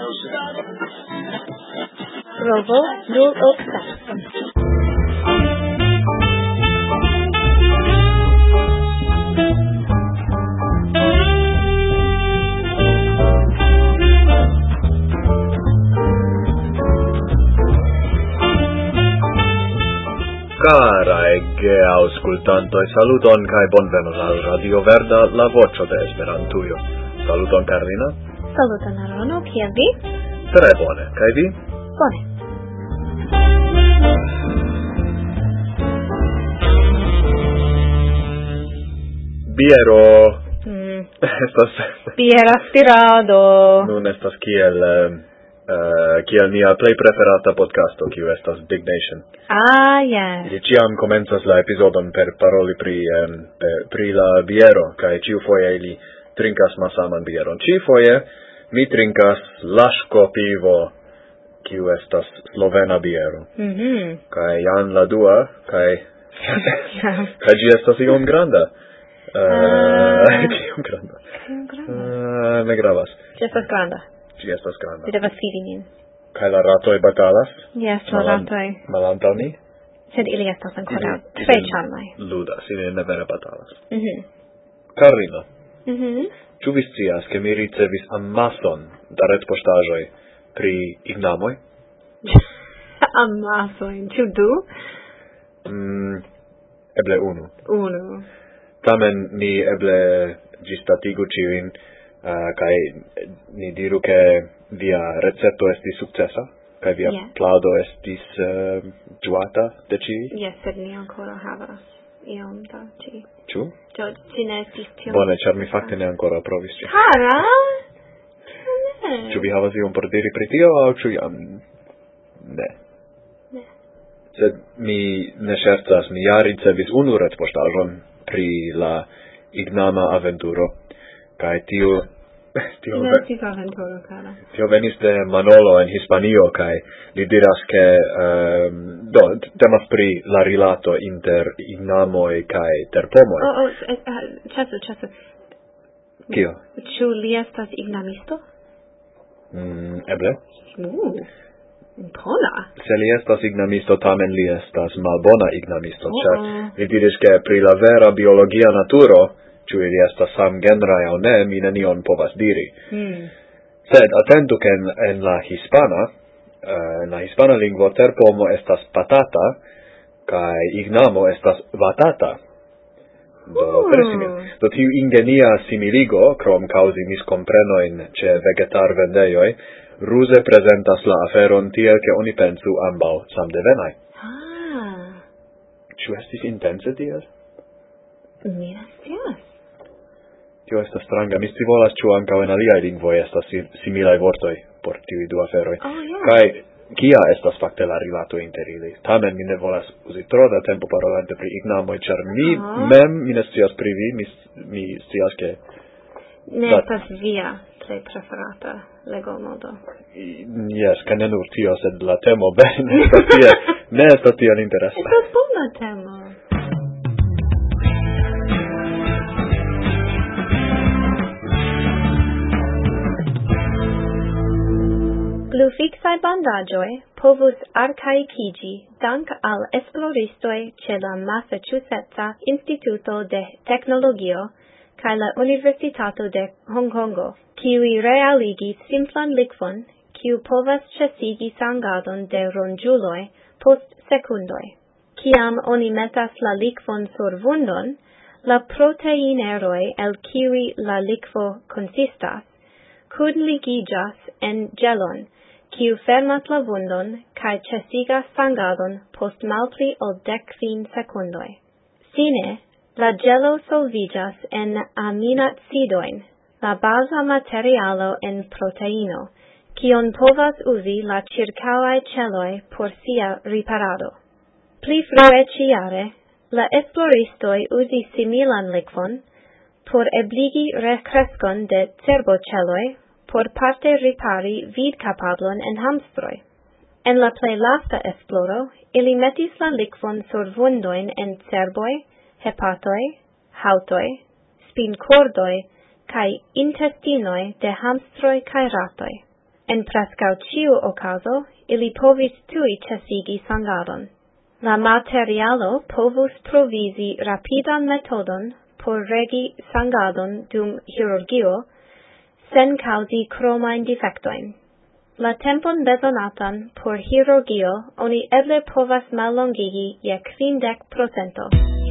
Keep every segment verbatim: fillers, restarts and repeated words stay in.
Provo nul oksa. Carai geauscultantoi, saluton kai bonvenon al Radio Verda, la vocio de Esperantujo. Saluton Carlina. Saluton Arono, kiel vi? Tre bone, kai vi? Bone. Biero. Mm. Estas... Biera aspirado. Nun estas kiel... Uh, kiel mia plei preferata podcasto, kiu estas Big Nation. Ah, yes. Ili ciam comenzas la episodon per paroli pri, um, per, pri la biero, kai ciu foie ili trinkas masaman bieron. Ci foie mi trinkas Laško pivo, kiu estas slovena biero. Mhm. Kai jan la dua, kai... kai gi estas iom granda. Uh, kiom granda? Kiom granda? Uh, ne gravas. Gi estas granda. Gi estas granda. Vi devas fidi min. Kai la ratoi batalas? Yes, la ratoi. Malantaŭ ni? Sed ili estas ankoraŭ tre ĉarmaj. Ludas, ili ne vere batalas. Mhm. Carlina. Mhm. Ĉu vi scias, ke mi ricevis amason da retpoŝtaĵoj pri ignamoj? Amasojn, ĉu du? Mm, eble unu. Unu. Tamen ni eble ĝisdatigu ĉiujn, uh, kaj ni diru ke via recepto estis sukcesa, kaj via Yeah. plado estis uh, ĝuata de ĉiuj? Yes, sed ni ancora havas iom da ci. Ĉu? Do, ci ne estis tiom... Bone, ĉar mi fakte ne ancora provis ĝin. Cara? Ne. Ĉu vi havas iom por diri pri tio, aŭ ĉu jam ne? Ne. Sed mi ne ŝercas, mi ja ricevis unu retpoŝtaĵon pri la ignama aventuro, kaj tio tio, Ne estis aventuro, cara. tio venis de Manolo en Hispanio, kaj li diras ke um, do temas pri la rilato inter ignamoj kaj terpomoj. Oh, oh, eh, eh, ĉesu, ĉesu. Kio? Ĉu li estas ignamisto? Mm, eble? Uh, bona. Se li estas ignamisto, tamen li estas malbona ignamisto, Oh, ĉar oh. li diris ke pri la vera biologia naturo, ĉu ili estas samgenraj aŭ ne, mi nenion povas diri. Hmm. Sed atentu ke en, en la hispana, uh, en la hispana lingvo terpomo estas patata, kaj ignamo estas batata. Do, Uh. tre simil. Do tiu ingenia similigo, krom causi miscomprenojn ĉe vegetar-vendejoj, ruse prezentas la aferon tiel ke oni pensu ambaŭ samdevenaj. Ah, Ĉu estis intence tiel? mi ne scias. Tio estas stranga. Mi scivolas, ĉu ankaŭ en aliaj lingvoj estas si- similaj vortoj por tiuj du aferoj. Oh, yeah. Kaj kia estas fakte la rilato inter ili? Tamen mi ne volas uzi tro da tempo parolante pri ignamoj, ĉar mi Ah. mem, mi ne scias pri vi, mi, mi scias ke Ne Da- estas via plej preferata legomodo. Yes, kaj ne nur tio, sed la temo ben ne estas tiel, ne estas tiel interesa. Estas bona temo. Glufixai bandaĝoj povus arkaikigi dank al esploristoj ĉe la Massachusettsa Instituto de Teknologio kaj la Universitato de Hongkongo, kiuj realigis simplan likvon, kiu povas ĉesigi sangadon de ronĝuloj post sekundoj. Kiam oni metas la likvon sur vundon, la proteineroj, el kiuj la likvo konsistas, kunligiĝas en ĝelon, kiu fermas la vundon kaj ĉesigas sangadon post malpli ol dek kvin sekundoj. Fine, la ĝelo solviĝas en aminacidojn, la baza materialo en proteino, kion povas uzi la ĉirkaŭaj ĉeloj por sia riparado. Pli frue ĉiare, la esploristoj uzis similan likvon por ebligi rekreskon de cerboĉeloj por parte ripari vidkapablon en hamstroj. En la plej lasta esploro, ili metis la likvon sur vundojn en cerboj, hepatoj, haŭtoj, spinkordoj kaj intestinoj de hamstroj kaj ratoj. En prescau ciu ocaso, ili povis tui cesigi sangadon. La materialo povus provisi rapidan metodon por regi sangadon dum chirurgio, sen causi chromain defectoin. La tempon besonatan por chirurgio oni eble povas mallongigi je kvindek procento.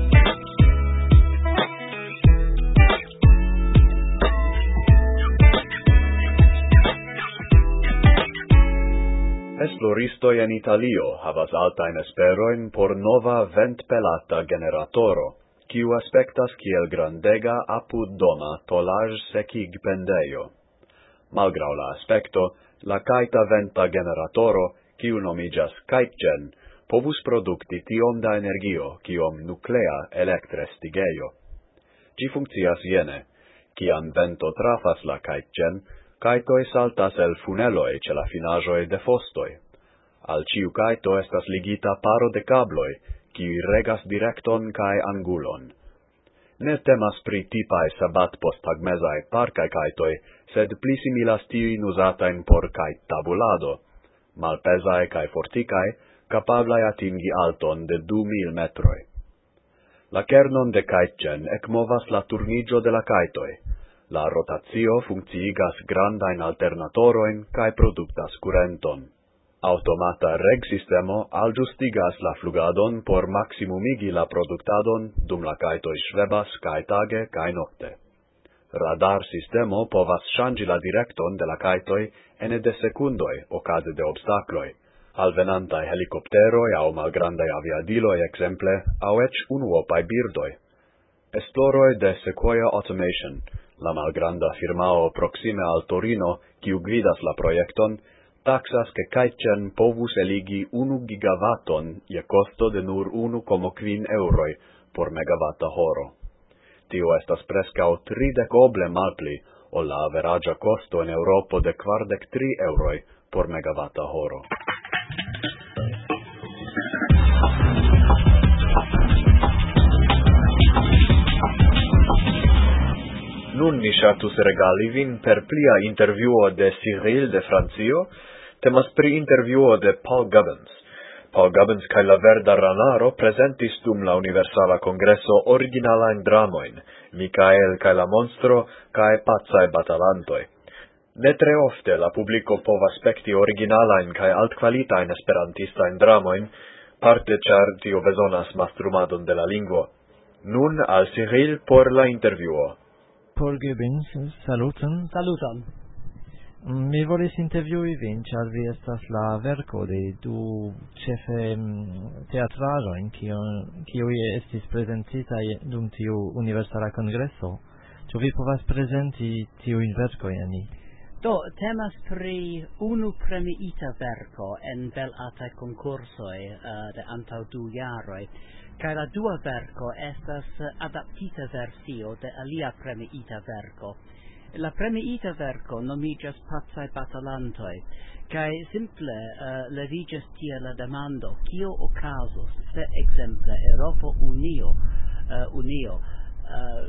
Esploristoi en Italio havas altain esperoin por nova ventpelata generatoro, kiu aspectas kiel grandega apud doma tolage secig pendeio. Malgrau la aspecto, la kaita venta generatoro, kiu nomigas KiteGen, povus produkti tiom da energio, kiom nuclea elektrestigeio. Gi funkcias jene, kiam vento trafas la KiteGen, kaitoi saltas el funeloi ce la finaĵoj de fostoj. Al ciu kaito estas ligita paro de kabloj, kiuj regas direkton kaj angulon. Ne temas pri tipaj sabat-posttagmezaj parkaj kaitoj, sed pli similas tiujn uzatajn por kajttabulado, malpezaj kaj fortikaj, kapablaj atingi alton de du mil metroj. La kernon de KiteGen ekmovas la turniĝo de la kaitoj. La rotatio funkciigas grandain alternatoroin cae produktas curenton. Automata regsistemo aljustigas la flugadon por maximumigi la produktadon dum la kaitoj ŝvebas cae tage cae nocte. Radar sistemo povas ŝanĝi la direkton de la kaitoj ene de sekundoj okaze de obstakloj. Alvenantaj helikopteroj aŭ malgrandaj aviadiloj ekzemple aŭ eĉ unuopaj birdoj. Esploroj de Sequoia Automation, la malgranda firmao proxime al Torino, kiu gvidas la projekton, taxas ke KiteGen povus eligi unu gigavaton je kosto de nur unu komo kvin euroj por megavata horo. Tio estas preskaŭ tridek oble malpli ol la averaĝa kosto en Eŭropo de kvardek tri euroj por megavata horo. Nun ni ŝatus regali vin per plia intervjuo de Cyril de Francio, temas pri intervjuo de Paul Gubbins. Paul Gubbins kaj la Verda Ranaro prezentis dum la Universala Kongreso originalajn dramoin, Mikael kaj la Monstro kaj Pacaj batalantoj. Ne tre ofte la publiko povas spekti originalajn kaj altkvalitajn esperantistajn dramoin, parte ĉar tio bezonas mastrumadon de la lingvo. Nun al Cyril por la intervjuo. Paul Gubbins, saluton. Saluton. Mi volis intervjui vin, ĉar vi estas la verko de du ĉefe teatraĵojn, kiuj estis prezentitaj dum tiu Universala Kongreso. Ĉu vi povas prezenti tiujn verkojn ni? Do, temas pri unu premiita verko en belataj konkursoj uh, de antaŭ du jaroj. Kaj la dua verko estas adaptita versio de alia premiita verko. La premiita verko nomiĝas Pacaj batalantoj, kaj simple uh, leviĝas tie la demando, kio okazos se ekzemple Eŭropa Unio uh, Unio uh,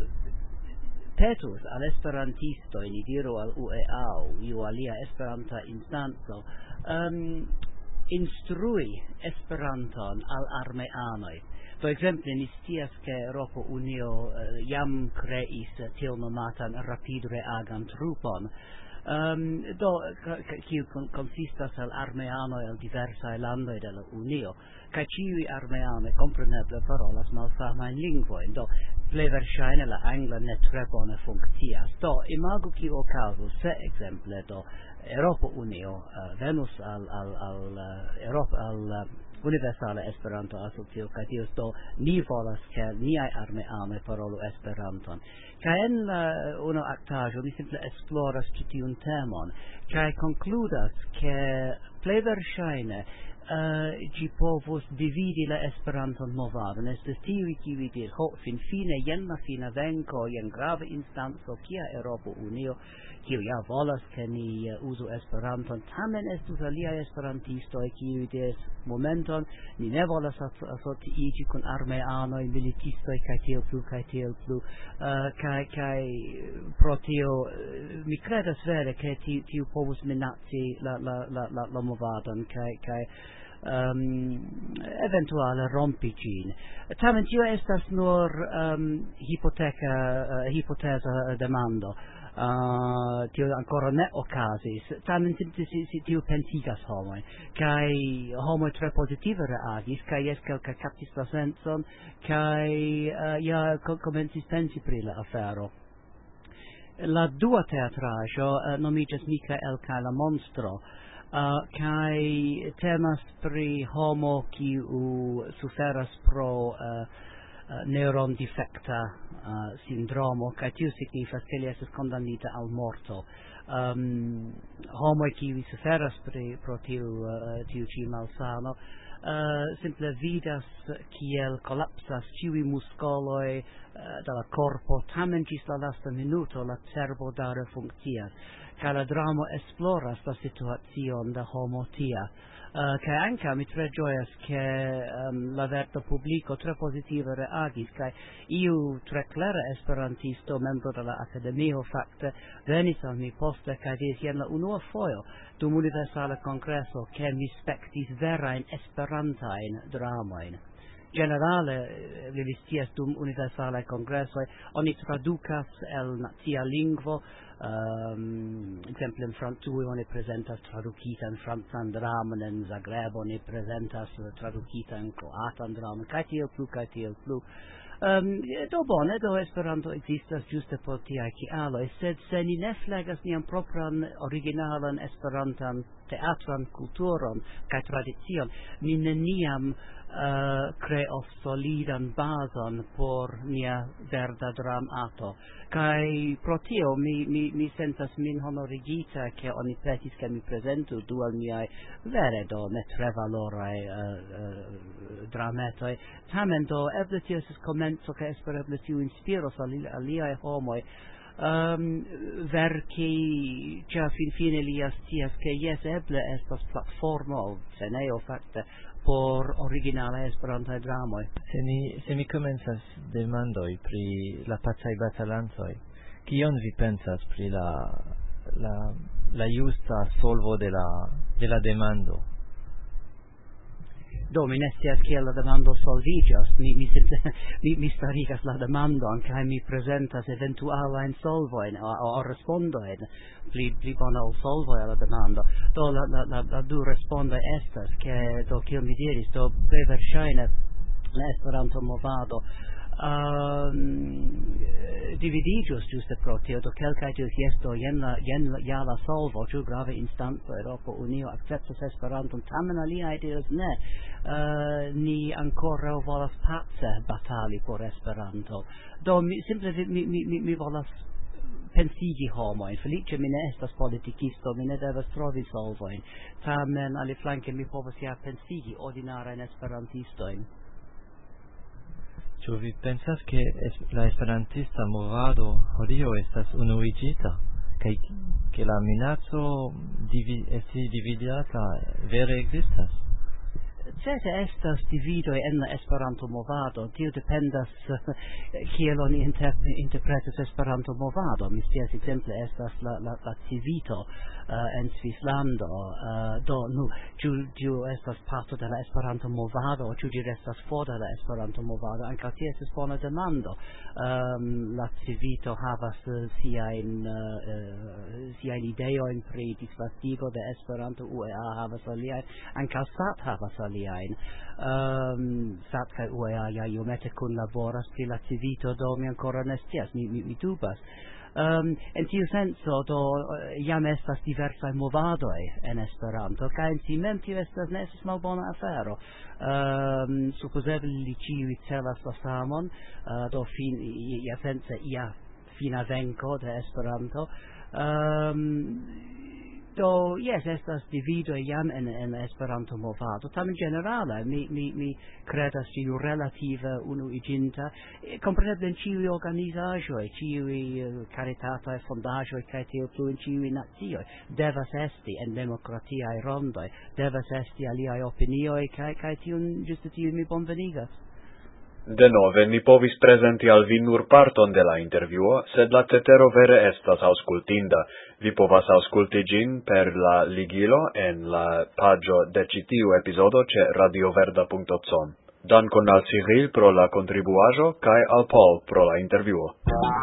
petus al esperantistoj, ni diru al U E A aŭ iu alia esperanta instanco, um, instrui Esperanton al armeanoj. Do exemple, ni scias ke Eŭropa Unio uh, jam kreis uh, tiel nomatan rapidreagan trupon, um, do kiu konsistas el armeanoj el diversaj landoj de la Unio, kaj ĉiuj armeanoj kompreneble parolas malsamajn lingvojn, do plej verŝajne la angla ne tre bone funkcias. Do imagu kio okazos se ekzemple do Eŭropa Unio uh, venus al al al uh, Eŭropa al uh, Universala Esperanto Asocio, kaj dios do ni volas ke niaj armeanoj parolu Esperanton. Kaj en la uh, unu aktaĵo ni simple esploras ĉi tiun temon, kaj konkludas ke plej verŝajne ci povos dividi la Esperanton movadon. Estas tiuj kiuj diras, ho, finfine jen la fina venko, jen grava instanco, kia Eŭropa Unio, kiu ja volas ke ni uh, uzu Esperanton, tamen estus aliaj esperantistoj kiuj diras, momenton, ni ne volas asociiĝi kun armeanoj, militistoj kaj tiel plu kaj tiel plu, uh, kaj kaj pro tio uh, mi kredas vere ke tiu, tiu povus minaci la la la la, la movadon kaj kaj um, eventuale rompi ĝin. Tamen tio estas nur um, hipoteka uh, hipoteza demando. Uh, tio ancora ne okazis. Tamen tiu pensigas homoj, kaj homoj tre pozitive reagis, kaj jes kelkaj kaptis la sencon, kaj uh, ja komencis pensi pri la afero. La dua teatraĵo uh, nomiĝas Mikael kaj la monstro. Uh, kai temas pri homo kiu suferas pro uh, uh, neuron defecta uh, sindromo, kai tiu signifas ke li estas kondamnita al morto. Um, homo kiu suferas pri pro tiu uh, tiu ĉi malsano uh, simple vidas kiel kolapsas ĉiuj muskoloj uh, de la korpo, tamen ĝis la lasta minuto la cerbo daŭre funkcias. Kaj la dramo esploras la situacion de homo tia. Uh, kaj ankaŭ mi tre ĝojas ke um, la verda publiko tre pozitive reagis, kaj iu tre klera esperantisto, membro de la akademio, fakte venis al mi poste kaj diris, jen la unua fojo dum universala kongreso ke mi spektis verajn esperantajn dramojn. Generale, vi scias, dum universalaj kongresoj oni tradukas el nacia lingvo, um, ekzemple en Francujo oni prezentas tradukitan francan dramon, en Zagrebo oni prezentas tradukitan kroatan dramon, kaj tiel plu, kaj tiel plu. Um, do bone, do Esperanto ekzistas ĝuste por tiaj kialoj, sed se ni ne flegas nian propran originalan Esperantan teatran kulturon kaj tradicion, ni neniam Uh, creos solidan bazon por nia verda dramato. Kai pro tio mi, mi, mi sentas min honorigita ke oni petis ke mi prezentu du al miaj vere do ne tre valoraj uh, uh, drametoj. Tamen do eble tio estas komenco ke espereble tiu inspiros al aliaj homoj um, verki, ĉar finfine li scias ke jes eble estas platformo, scenejo fakte, por originale Esperantaj dramoj. Se mi, se mi komencas demandoj pri la pacaj batalantoj, kion vi pensas pri la, la, la justa solvo de la, de la demando? Do, mi ne scias kiel la demando solviĝas, mi, mi, mi, mi starigas la demandon kaj mi prezentas eventualajn solvojn o, o respondojn pli, pli bona ol solvoj al la demando. Do, la, la, la, la du respondoj estas, ke, do, kiel mi diris, do, plej verŝajne la Esperanto movado um, dividiĝus ĝuste pro tio, do kelkaj diris, jes, do, jen la, jen la, ja la solvo, ĉu grava instanco Eŭropa Unio akceptas Esperanton, tamen aliaj diras ne. Uh, ni ancora volas pace batali por Esperanto. Do mi simple mi mi mi, mi volas pensigi homojn. Feliĉe mi ne estas politikisto, mi ne devas trovi solvojn. Tamen aliflanke mi povas ja pensigi ordinarajn esperantistojn. Ĉu vi pensas ke es, la esperantista movado hodiaŭ estas unuiĝita kaj ke la minaco divi, esti dividata vere ekzistas? Certe estas dividoj en la Esperanto movado, tio dependas kiel oni inter, interpretas Esperanto movado. Mi scias ekzemple estas la, la, la Civito uh, en Svislando, uh, do nu ĉu ĝi estas parto de la Esperanto movado, ĉu ĝi restas for de la Esperanto movado, ankaŭ tio estas bona demando. Um, la Civito havas uh, siajn uh, uh, siajn ideojn pri disvastigo de Esperanto, U E A havas aliajn, ankaŭ S A T havas aliajn. Um, S A T kaj U E A ja iomete kunlaboras pri la Civito, do mi ancora ne scias, mi, mi, mi dubas. Um, en tiu senso, do jam estas diversaj movadoj en Esperanto, kaj en si mem tio estas ne estas malbona afero. Um, supozeble li ĉiuj celas la samon, uh, do fin, jasence ia fina venko de Esperanto. Um, Do, yes, estas divido jam en, en Esperanto movado. Tamen generale, mi, mi, mi credas tiu relative unuiginta, compreneble in ciui organizaĵoj, ciui uh, caritataj fondaĵoj kaj tiel plu in ciui nacioj, devas esti en demokratiaj rondoj, devas esti aliaj opinioj kaj kaj tiun ĝuste tiun mi bonvenigas. Denove, ni povis presenti al vi nur parton de la intervjuo, sed la cetero vere estas auscultinda. Vi povas ausculti gin per la ligilo en la pagio de ci tiu episodo ce radioverda punto com. Dankon al Cyril pro la contribuajo, kai al Paul pro la intervjuo.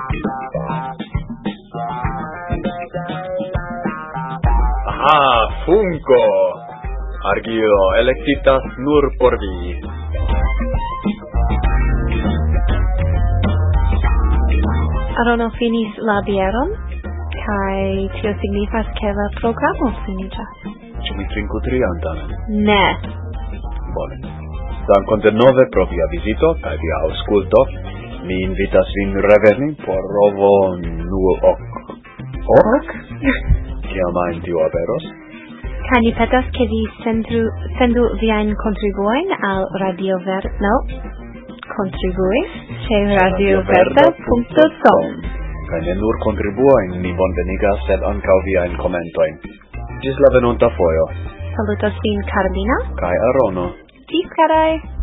Aha, Funko! Argilo electitas nur por vi. Arono finis la bieron, kai tio signifas che la programo finiĝas. Ĉu mi trinku trian tamen? Ne. Bone. Dankon de nove pro via vizito kaj via aŭskulto. Mi invitas vin reveni por rovo nu ok. Ok? Kiam ajn tio aperos? Kaj ni petas, ke vi sendu, sendu viajn kontribuojn al Radio Ver... No? Contribuis ce radioverda punto com. Kaj ne nur kontribuojn ni bonvenigas, sed ankaŭ viajn komentojn. Ĝis la venonta fojo. Salutas vin Carolina kaj Arono. Ĝis, karaj!